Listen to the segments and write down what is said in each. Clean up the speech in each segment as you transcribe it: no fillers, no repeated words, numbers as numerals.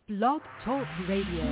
Blog Talk Radio.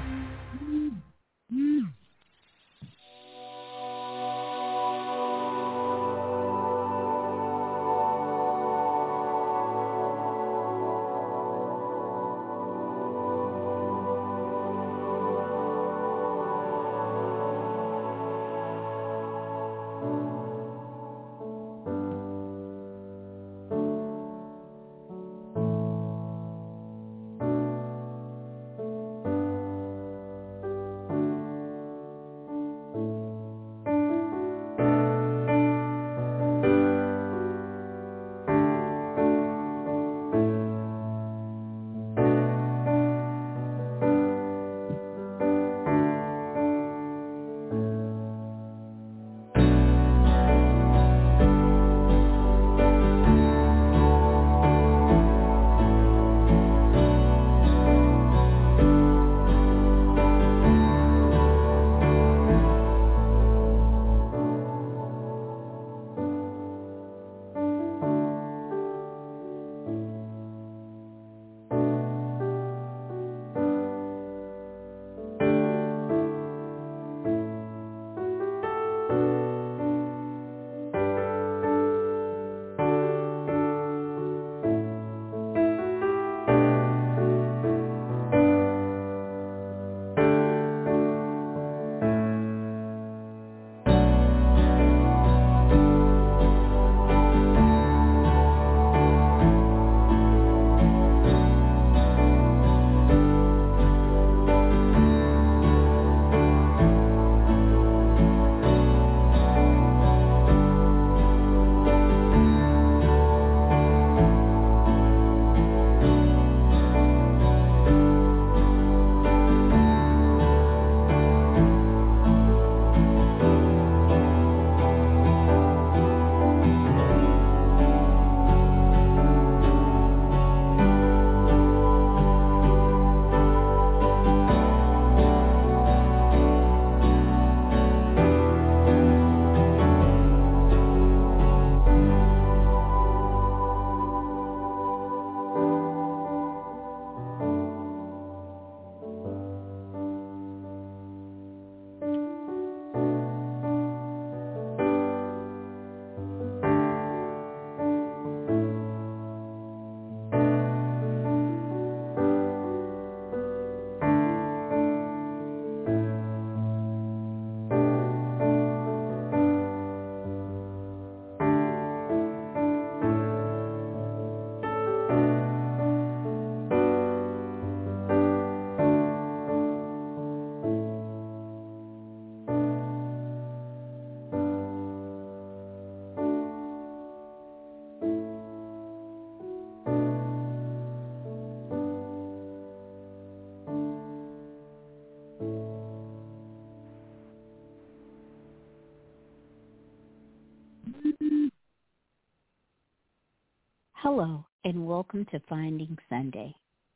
Hello, and welcome to Finding Sunday.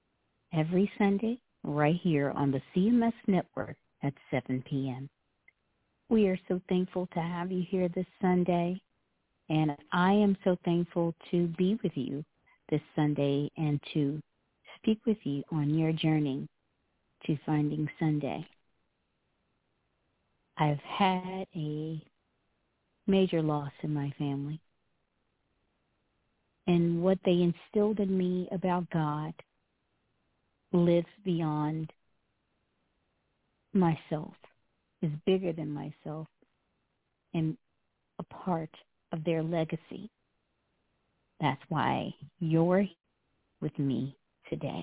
Every Sunday, right here on the CMS Network at 7 p.m. We are so thankful to have you here this Sunday, and I am so thankful to be with you this Sunday and to speak with you on your journey to Finding Sunday. I've had a major loss in my family. And what they instilled in me about God lives beyond myself, is bigger than myself, and a part of their legacy. That's why you're with me today.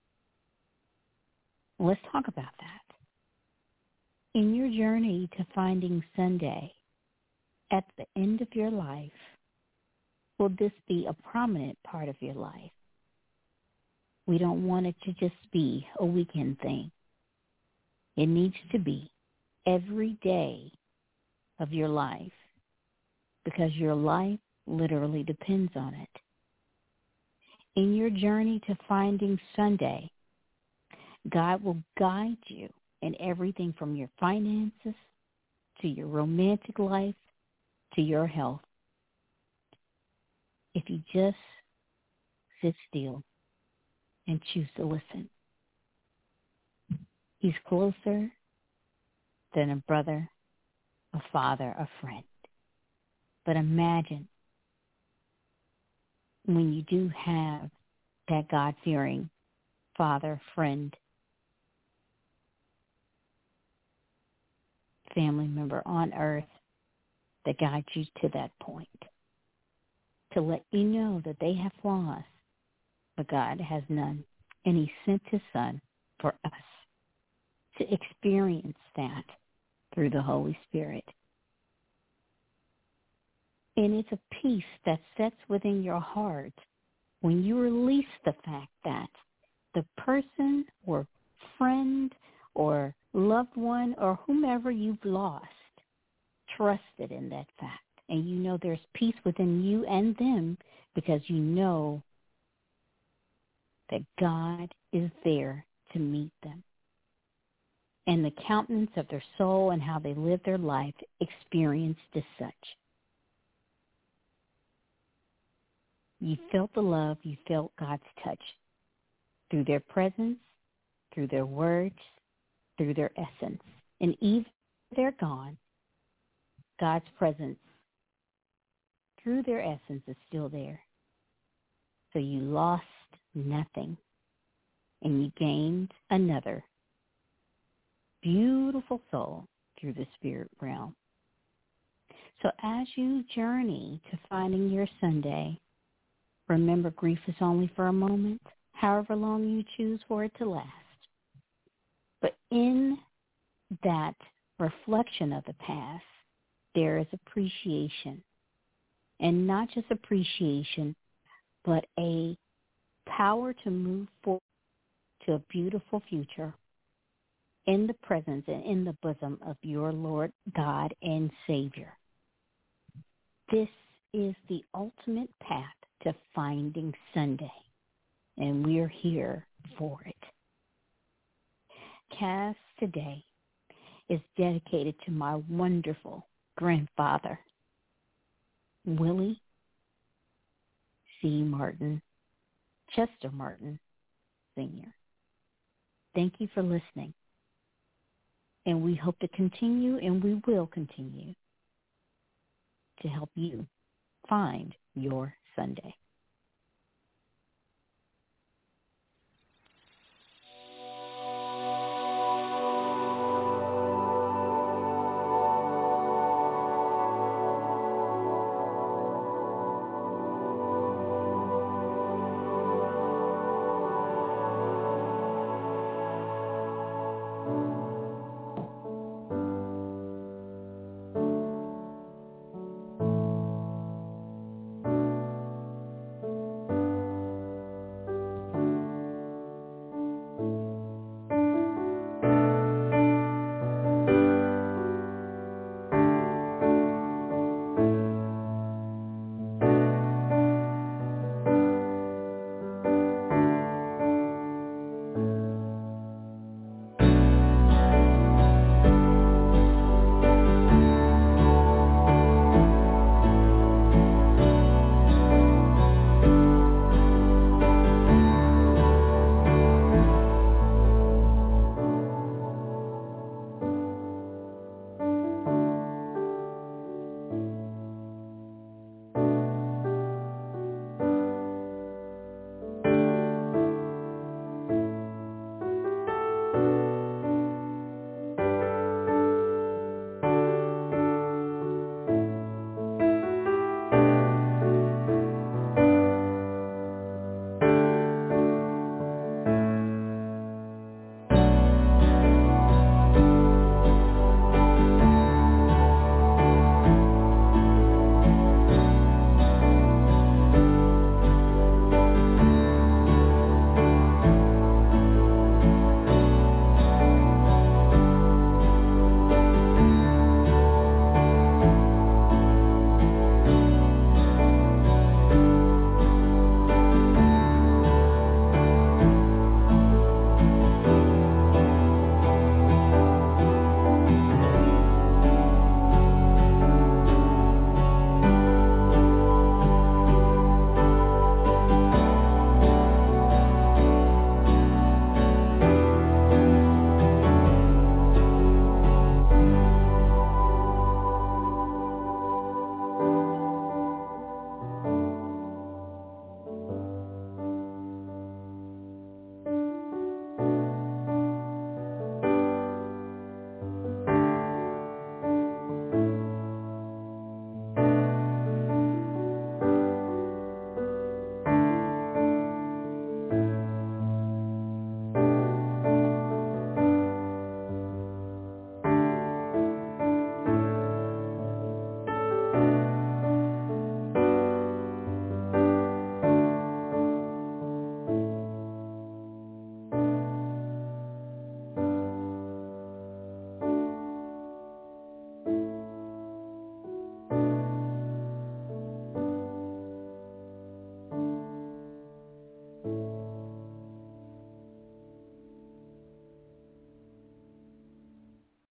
Let's talk about that. In your journey to Finding Sunday, at the end of your life, will this be a prominent part of your life? We don't want it to just be a weekend thing. It needs to be every day of your life because your life literally depends on it. In your journey to Finding Sunday, God will guide you in everything from your finances to your romantic life to your health. If you just sit still and choose to listen. He's closer than a brother, a father, a friend. But imagine when you do have that God-fearing father, friend, family member on earth that guides you to that point, to let you know that they have flaws, but God has none. And he sent his son for us to experience that through the Holy Spirit. And it's a peace that sets within your heart when you release the fact that the person or friend or loved one or whomever you've lost trusted in that fact. And you know there's peace within you and them because you know that God is there to meet them. And the countenance of their soul and how they live their life experienced as such. You felt the love, you felt God's touch through their presence, through their words, through their essence. And even if they're gone, God's presence through their essence is still there. So you lost nothing, and you gained another beautiful soul through the spirit realm. So as you journey to finding your Sunday, remember grief is only for a moment, however long you choose for it to last. But in that reflection of the past, there is appreciation. And not just appreciation, but a power to move forward to a beautiful future in the presence and in the bosom of your Lord God and Savior. This is the ultimate path to finding Sunday, and we're here for it. Cast today is dedicated to my wonderful grandfather, Willie C. Martin, Chester Martin, Sr. Thank you for listening. And we hope to continue, and we will continue to help you find your Sunday.